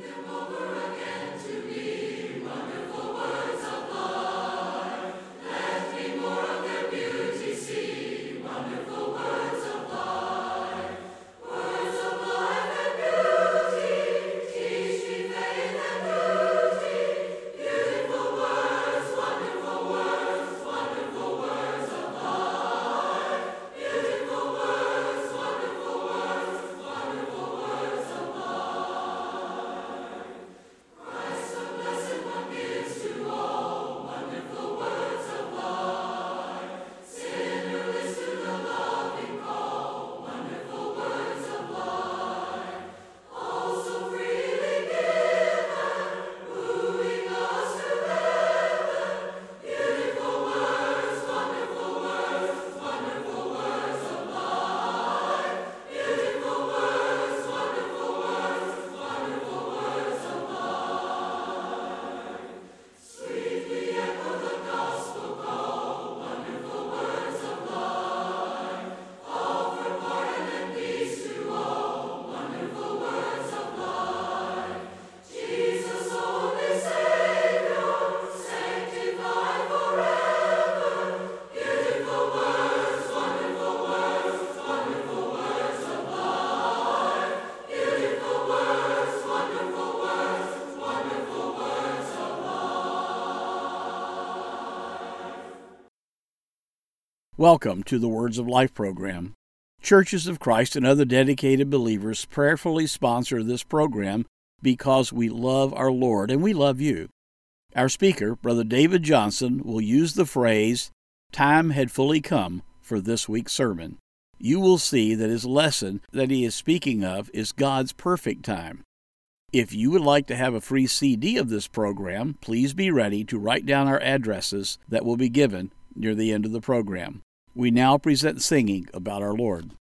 Welcome to the Words of Life program. Churches of Christ and other dedicated believers prayerfully sponsor this program because we love our Lord and we love you. Our speaker, Brother David Johnson, will use the phrase, "Time had fully come," for this week's sermon. You will see that his lesson that he is speaking of is God's perfect time. If you would like to have a free CD of this program, please be ready to write down our addresses that will be given near the end of the program. We now present singing about our Lord.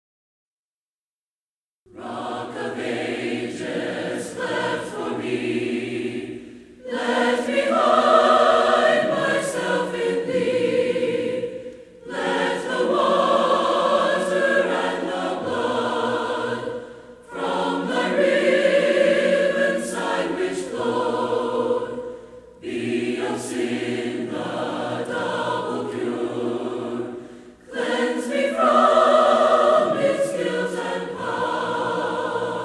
Rock of ages, left for me, left behind myself in thee, let the water and the blood from thy riven side which flowed be of sin the double cure. Cleanse me from its guilt and power.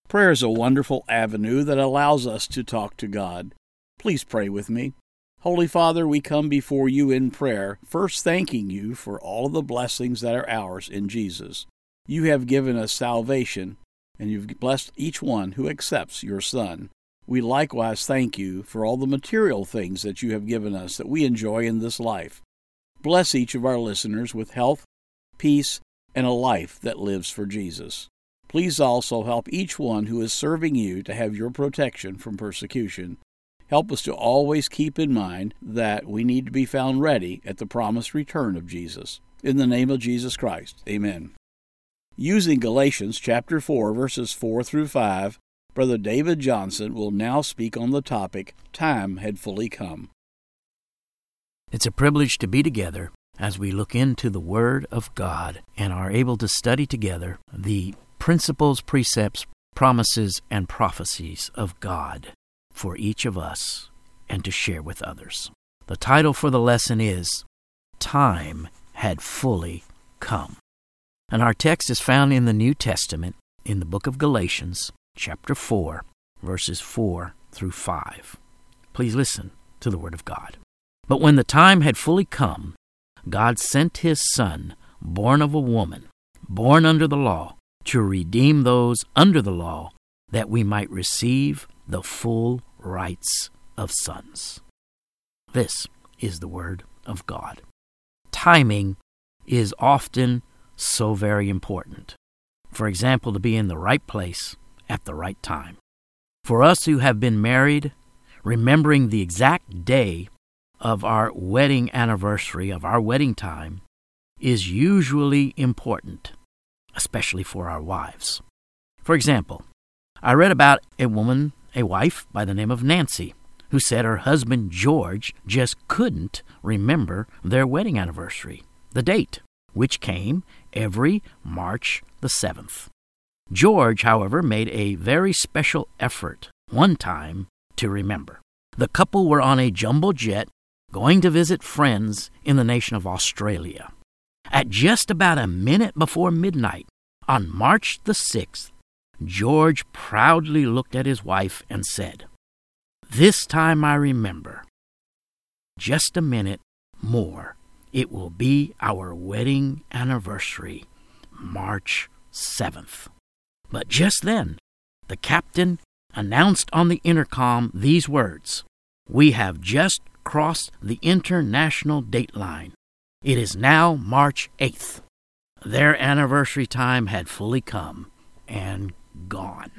Prayer is a wonderful avenue that allows us to talk to God. Please pray with me. Holy Father, we come before you in prayer, first thanking you for all the blessings that are ours in Jesus. You have given us salvation, and you've blessed each one who accepts your Son. We likewise thank you for all the material things that you have given us that we enjoy in this life. Bless each of our listeners with health, peace, and a life that lives for Jesus. Please also help each one who is serving you to have your protection from persecution. Help us to always keep in mind that we need to be found ready at the promised return of Jesus. In the name of Jesus Christ, amen. Using Galatians chapter 4, verses 4 through 5, Brother David Johnson will now speak on the topic, Time Had Fully Come. It's a privilege to be together as we look into the Word of God and are able to study together the principles, precepts, promises, and prophecies of God for each of us and to share with others. The title for the lesson is Time Had Fully Come. And our text is found in the New Testament in the book of Galatians, chapter 4, verses 4 through 5. Please listen to the Word of God. But when the time had fully come, God sent His Son, born of a woman, born under the law, to redeem those under the law, that we might receive the full rights of sons. This is the Word of God. Timing is often so very important. For example, to be in the right place at the right time. For us who have been married, remembering the exact day of our wedding anniversary, of our wedding time, is usually important, especially for our wives. For example, I read about a wife by the name of Nancy, who said her husband George just couldn't remember their wedding anniversary, the date, which came every March the 7th. George, however, made a very special effort one time to remember. The couple were on a jumbo jet going to visit friends in the nation of Australia. At just about a minute before midnight, on March the 6th, George proudly looked at his wife and said, "This time I remember. Just a minute more. It will be our wedding anniversary, March 7th. But just then, the captain announced on the intercom these words, "We have just crossed the international date line. It is now March 8th. Their anniversary time had fully come and gone.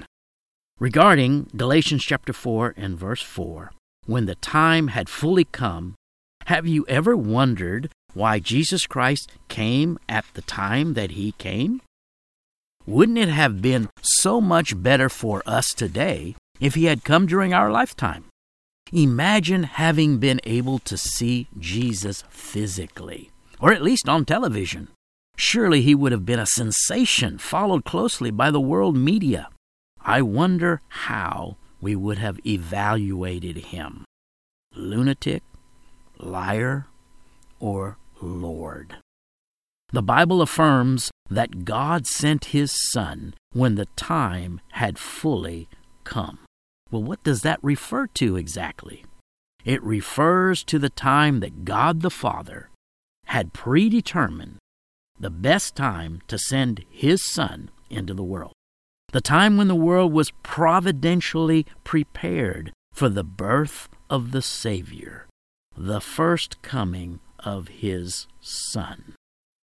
Regarding Galatians chapter 4 and verse 4, when the time had fully come, have you ever wondered why Jesus Christ came at the time that He came? Wouldn't it have been so much better for us today if He had come during our lifetime? Imagine having been able to see Jesus physically, or at least on television. Surely He would have been a sensation, followed closely by the world media. I wonder how we would have evaluated Him. Lunatic, liar, or Lord? The Bible affirms that God sent His Son when the time had fully come. Well, what does that refer to exactly? It refers to the time that God the Father had predetermined the best time to send His Son into the world. The time when the world was providentially prepared for the birth of the Savior, the first coming of His Son.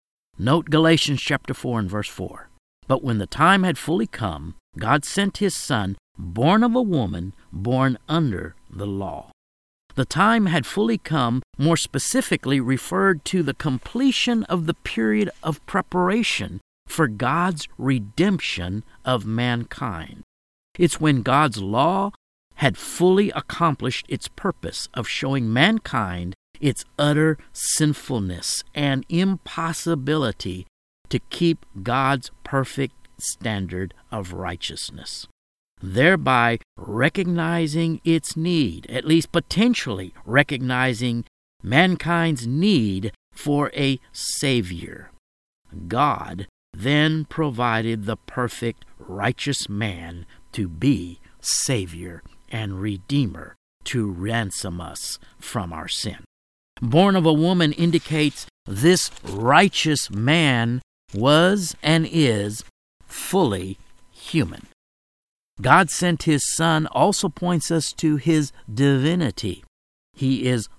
Note Galatians chapter 4 and verse 4. But when the time had fully come, God sent His Son, born of a woman, born under the law. The time had fully come more specifically referred to the completion of the period of preparation for God's redemption of mankind. It's when God's law had fully accomplished its purpose of showing mankind its utter sinfulness and impossibility to keep God's perfect standard of righteousness, thereby recognizing its need, at least potentially recognizing mankind's need for a Savior. God then provided the perfect righteous man to be Savior and Redeemer to ransom us from our sin. Born of a woman indicates this righteous man was and is fully human. God sent His Son also points us to His divinity. He is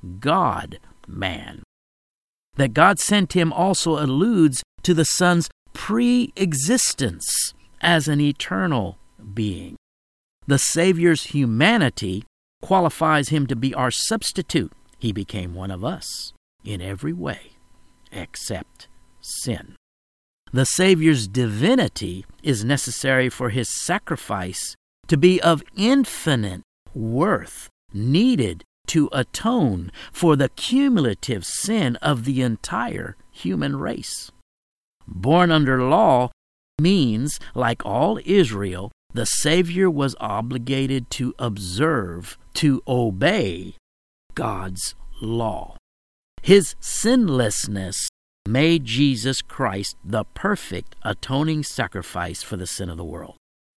God-man. That God sent Him also alludes to the Son's pre-existence as an eternal being. The Savior's humanity qualifies Him to be our substitute. He became one of us in every way except sin. The Savior's divinity is necessary for His sacrifice to be of infinite worth, needed to atone for the cumulative sin of the entire human race. Born under law means, like all Israel, the Savior was obligated to observe, to obey God's law. His sinlessness made Jesus Christ the perfect atoning sacrifice for the sin of the world.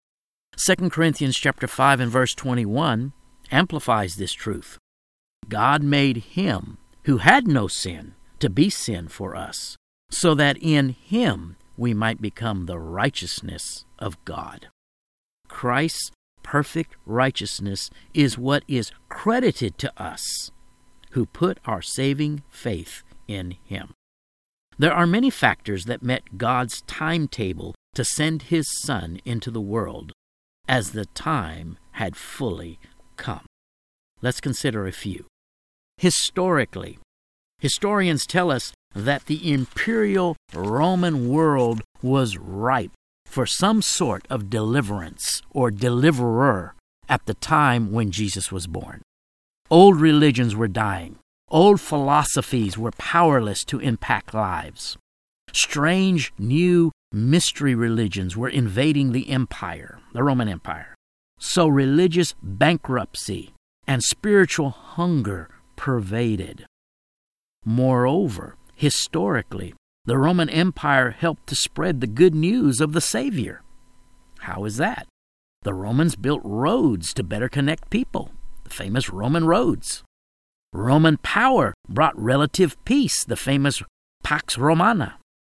2 Corinthians chapter 5 and verse 21 amplifies this truth. God made Him who had no sin to be sin for us, so that in Him we might become the righteousness of God. Christ's perfect righteousness is what is credited to us who put our saving faith in Him. There are many factors that met God's timetable to send His Son into the world as the time had fully come. Let's consider a few. Historically, historians tell us that the imperial Roman world was ripe for some sort of deliverance or deliverer at the time when Jesus was born. Old religions were dying. Old philosophies were powerless to impact lives. Strange new mystery religions were invading the empire, the Roman Empire. So religious bankruptcy and spiritual hunger pervaded. Moreover, historically, the Roman Empire helped to spread the good news of the Savior. How is that? The Romans built roads to better connect people, the famous Roman roads. Roman power brought relative peace, the famous Pax Romana.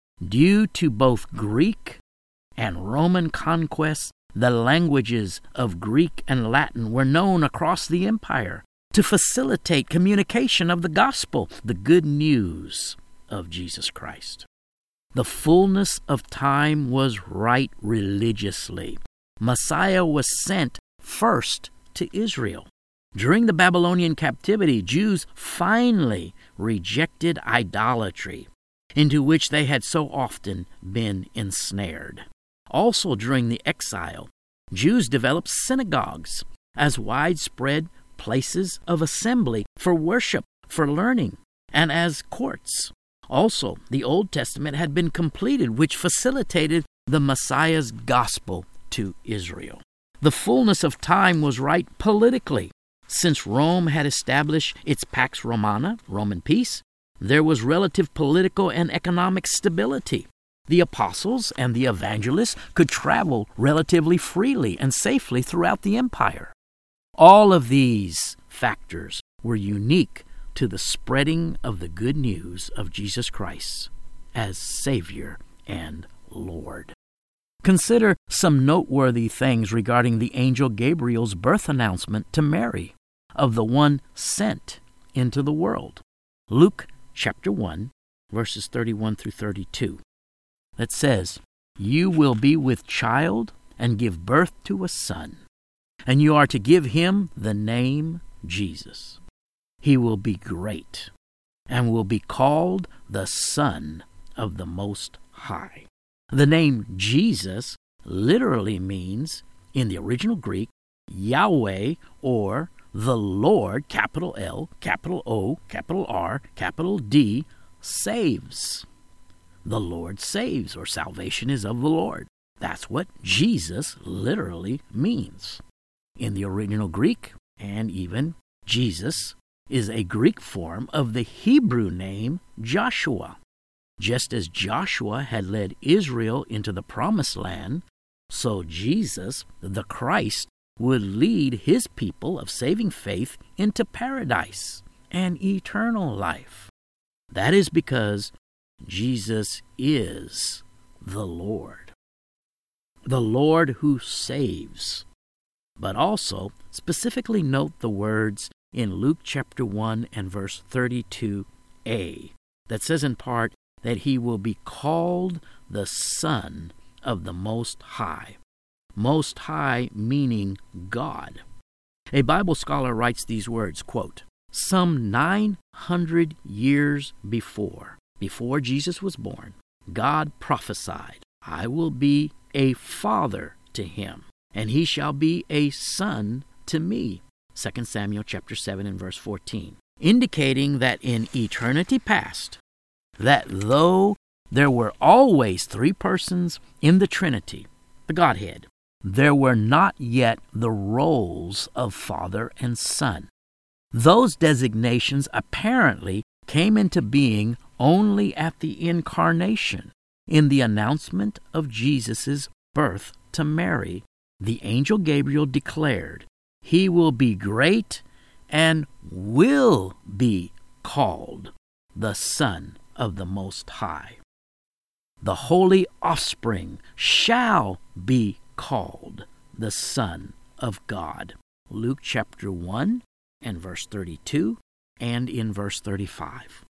Due to both Greek and Roman conquests, the languages of Greek and Latin were known across the empire to facilitate communication of the gospel, the good news of Jesus Christ. The fullness of time was right religiously. Messiah was sent first to Israel. During the Babylonian captivity, Jews finally rejected idolatry, into which they had so often been ensnared. Also during the exile, Jews developed synagogues as widespread places of assembly for worship, for learning, and as courts. Also, the Old Testament had been completed, which facilitated the Messiah's gospel to Israel. The fullness of time was right politically. Since Rome had established its Pax Romana, Roman peace, there was relative political and economic stability. The apostles and the evangelists could travel relatively freely and safely throughout the empire. All of these factors were unique to the spreading of the good news of Jesus Christ as Savior and Lord. Consider some noteworthy things regarding the angel Gabriel's birth announcement to Mary of the one sent into the world. Luke chapter 1, verses 31 through 32. That says, "You will be with child and give birth to a son, and you are to give him the name Jesus. He will be great and will be called the Son of the Most High." The name Jesus literally means, in the original Greek, Yahweh, or the Lord, capital L, capital O, capital R, capital D, saves. The Lord saves, or salvation is of the Lord. That's what Jesus literally means. In the original Greek, and even Jesus is a Greek form of the Hebrew name Joshua. Just as Joshua had led Israel into the promised land, so Jesus, the Christ, would lead his people of saving faith into paradise and eternal life. That is because Jesus is the Lord who saves. But also, specifically note the words in Luke chapter 1 and verse 32a, that says in part that he will be called the Son of the Most High. Most High meaning God. A Bible scholar writes these words, quote, "Some 900 years before Jesus was born, God prophesied, 'I will be a father to him, and he shall be a son to me.'" 2 Samuel chapter 7 and verse 14. Indicating that in eternity past, that though there were always three persons in the Trinity, the Godhead, there were not yet the roles of Father and Son. Those designations apparently came into being only at the incarnation. In the announcement of Jesus' birth to Mary, the angel Gabriel declared, "He will be great and will be called the Son of the Most High. The holy offspring shall be called the Son of God." Luke chapter 1 and verse 32 and in verse 35.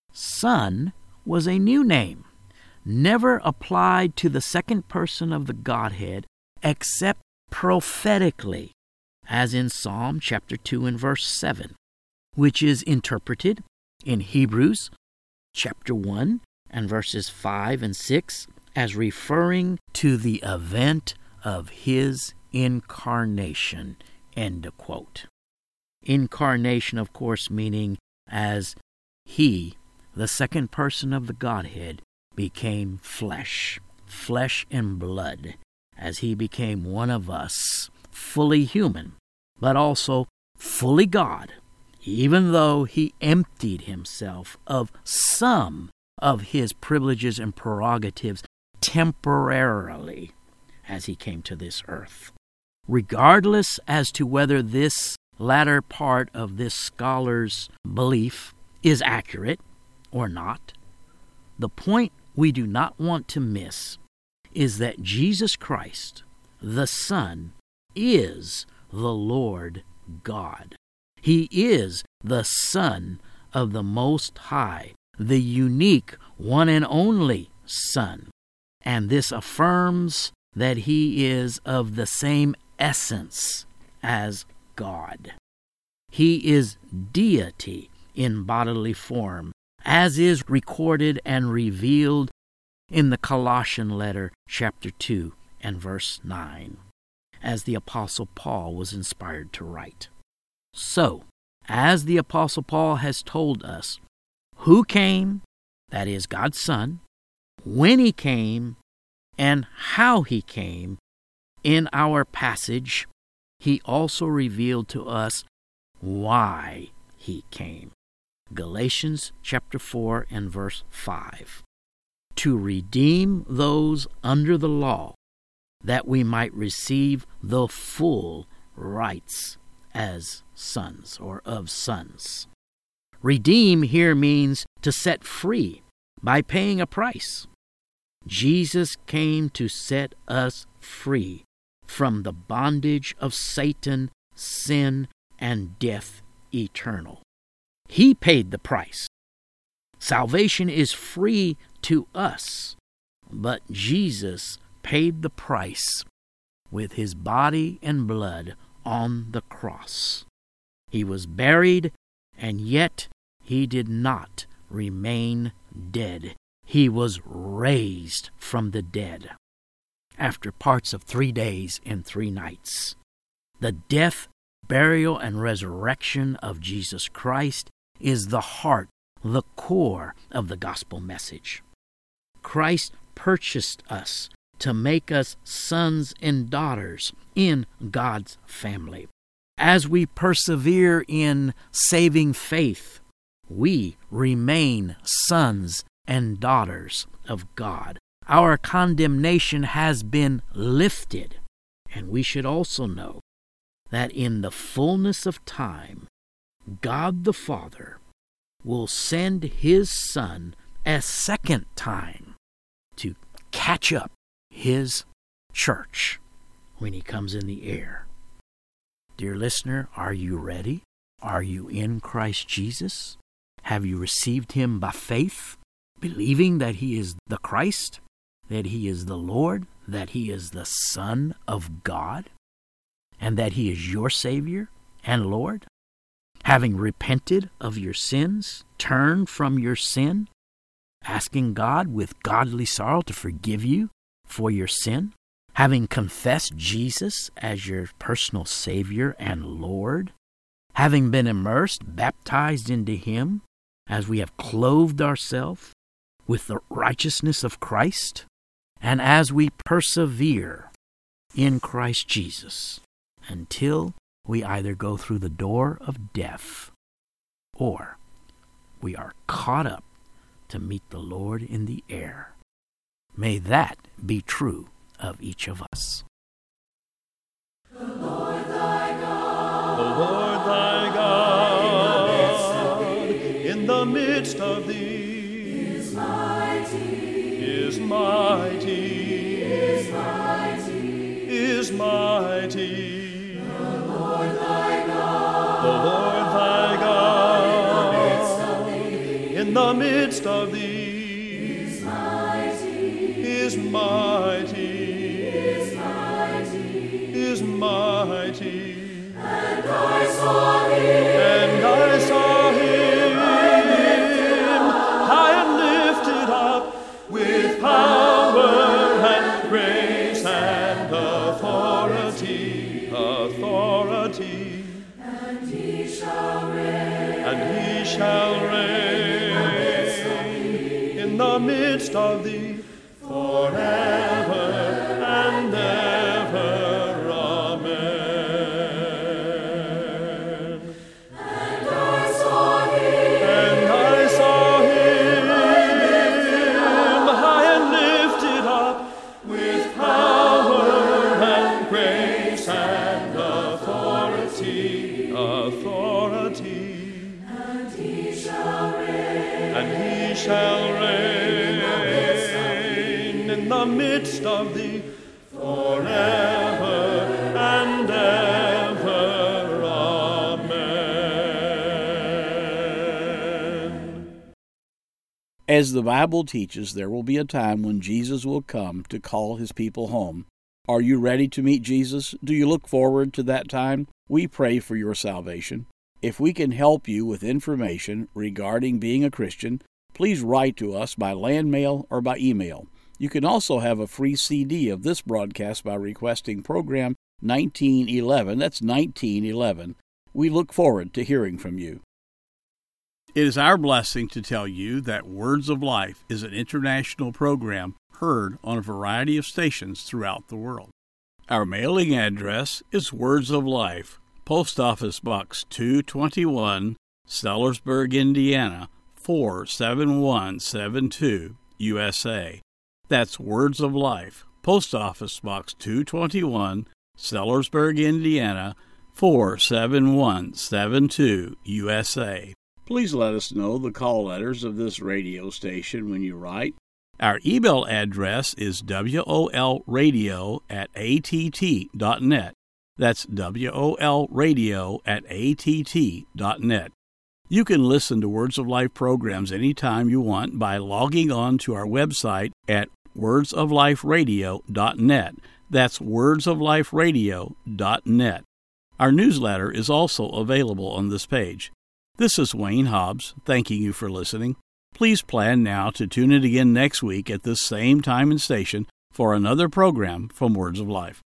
Son was a new name, never applied to the second person of the Godhead except prophetically, as in Psalm chapter 2 and verse 7, which is interpreted in Hebrews chapter 1 and verses 5 and 6 as referring to the event of his incarnation, end of quote. Incarnation, of course, meaning as he, the second person of the Godhead, became flesh and blood, as he became one of us, fully human, but also fully God, even though he emptied himself of some of his privileges and prerogatives temporarily as he came to this earth. Regardless as to whether this latter part of this scholar's belief is accurate or not, the point we do not want to miss is that Jesus Christ, the Son, is the Lord God. He is the Son of the Most High, the unique, one and only Son. And this affirms that he is of the same essence as God. He is deity in bodily form, as is recorded and revealed in the Colossian letter, chapter 2 and verse 9, as the Apostle Paul was inspired to write. So, as the Apostle Paul has told us, who came, that is God's Son, when he came, and how he came, in our passage, he also revealed to us why he came. Galatians chapter 4 and verse 5. To redeem those under the law, that we might receive the full rights as sons or of sons. Redeem here means to set free by paying a price. Jesus came to set us free from the bondage of Satan, sin, and death eternal. He paid the price. Salvation is free to us, but Jesus paid the price with his body and blood on the cross. He was buried, and yet he did not remain dead. He was raised from the dead after parts of 3 days and 3 nights. The death, burial, and resurrection of Jesus Christ is the heart, the core of the gospel message. Christ purchased us to make us sons and daughters in God's family. As we persevere in saving faith, we remain sons and daughters of God. Our condemnation has been lifted. And we should also know that in the fullness of time, God the Father will send His Son a second time to catch up His church when He comes in the air. Dear listener, are you ready? Are you in Christ Jesus? Have you received Him by faith, believing that He is the Christ, that He is the Lord, that He is the Son of God, and that He is your Savior and Lord? Having repented of your sins, turned from your sin, asking God with godly sorrow to forgive you for your sin, having confessed Jesus as your personal Savior and Lord, having been immersed, baptized into Him, as we have clothed ourselves with the righteousness of Christ, and as we persevere in Christ Jesus until we either go through the door of death or we are caught up to meet the Lord in the air. May that be true of each of us. The Lord thy God, the Lord thy God, in the midst of thee, is mighty, is mighty, is mighty. is mighty. The Lord thy God, The Lord thy God, in the midst of thee, in the midst of thee, is mighty, is mighty, is mighty. is mighty. And I saw him, And I saw him high and lifted up with power and grace and authority, authority. and he shall reign, And he shall reign in the midst of thee forever and ever. Amen. and I saw him, And I saw him high and lifted up with power and grace and authority, authority. and he shall reign, And he shall reign in the midst of thee forever and ever. Amen. As the Bible teaches, there will be a time when Jesus will come to call His people home. Are you ready to meet Jesus? Do you look forward to that time? We pray for your salvation. If we can help you with information regarding being a Christian, please write to us by land mail or by email. You can also have a free CD of this broadcast by requesting program 1911. That's 1911. We look forward to hearing from you. It is our blessing to tell you that Words of Life is an international program heard on a variety of stations throughout the world. Our mailing address is Words of Life, Post Office Box 221, Sellersburg, Indiana, 47172, USA. That's Words of Life, Post Office Box 221, Sellersburg, Indiana, 47172, USA. Please let us know the call letters of this radio station when you write. Our email address is wolradio@att.net. That's wolradio@att.net. You can listen to Words of Life programs anytime you want by logging on to our website at wordsofliferadio.net. That's wordsofliferadio.net. Our newsletter is also available on this page. This is Wayne Hobbs, thanking you for listening. Please plan now to tune in again next week at this same time and station for another program from Words of Life.